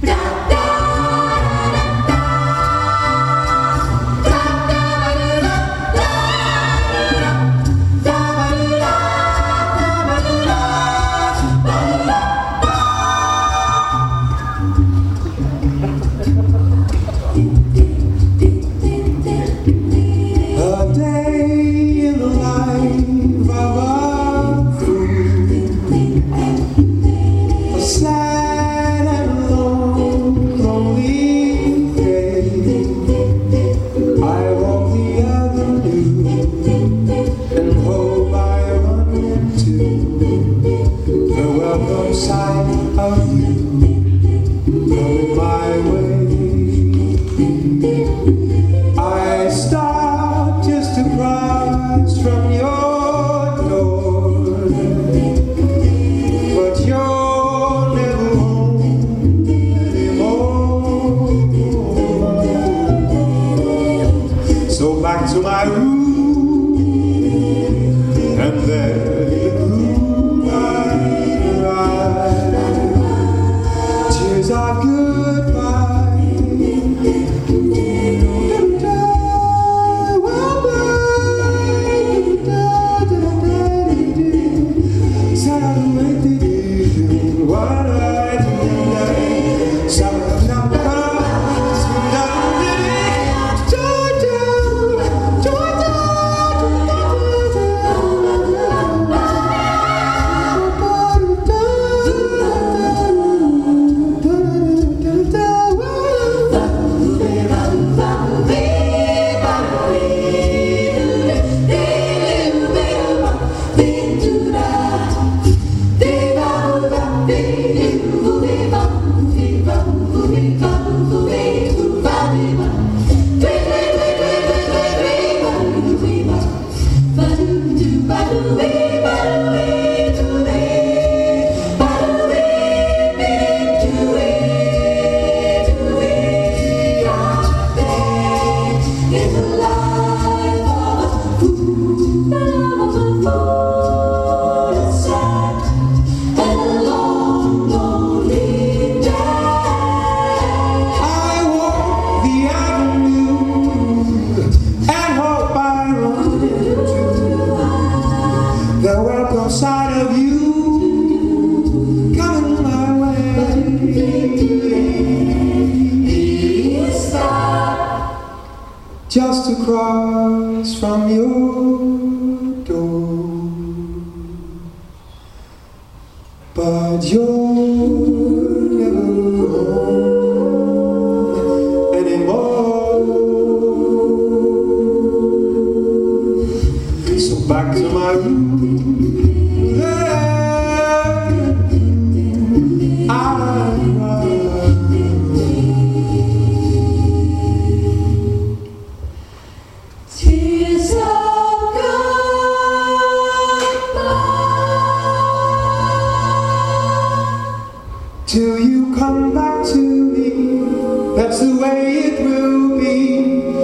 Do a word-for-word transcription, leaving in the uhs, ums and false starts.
I start just to rise from your door, but you're never home anymore. So back to my room, and there in the gloom I cry tears of goodbye. The welcome side of you coming my way. Just across from your door, but you're never home anymore. So back to my room. Till you come back to me, that's the way it will be.